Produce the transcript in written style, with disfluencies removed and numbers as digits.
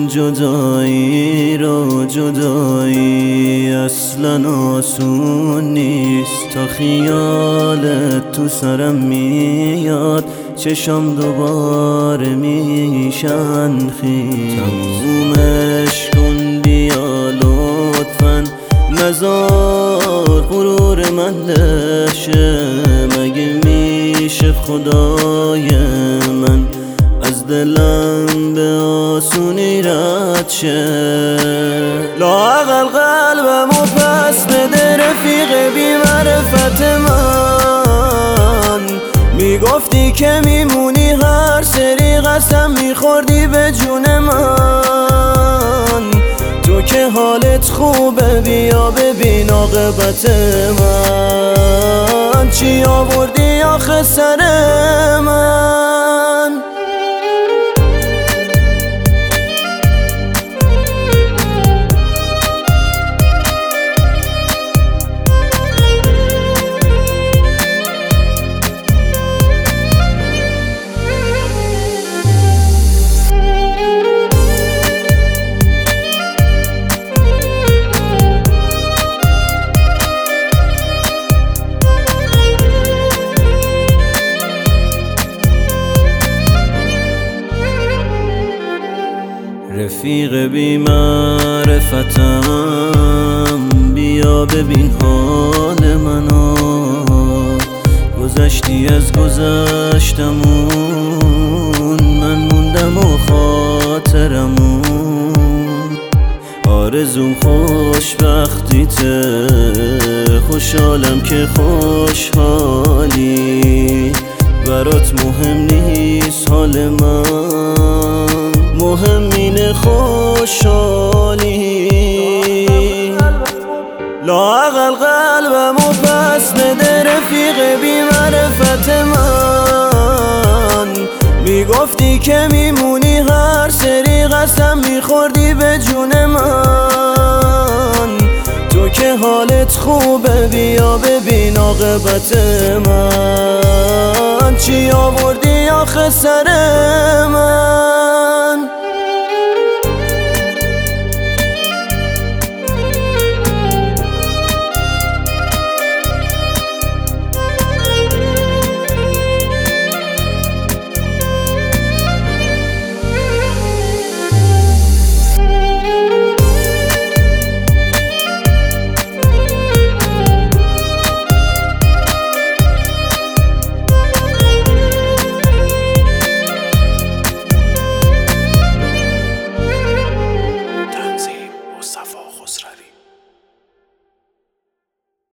جدایی را جدایی اصلا آسون نیست. تا خیالت تو سرم میاد چشم دوباره میشن خیز. تمومش کن بیا لطفاً نزار غرور من لشه. مگه میشه خدای من از دلم به آسونی رد شه؟ لااقل قلبمو پس بده رفیق بی معرفت من. میگفتی که میمونی هر سری قسم میخوردی به جون من. تو که حالت خوبه بیا ببین عاقبت من چی آوردی آخه سر من. رفیق بی معرفتم بیا ببین حال منو. گذشتی از گذشتمون من موندم و خاطرمون. آرزوم خوشبختیته خوشحالم که خوشحالی. برات مهم نیست حال من مهم اینه خوشحالی. لااقل قلبمو پس بده رفیق بی معرفت من. میگفتی که میمونی هر سری قسم میخوردی به جون من. تو که حالت خوبه بیا ببین عاقبت من چی آوردی آخه سر من.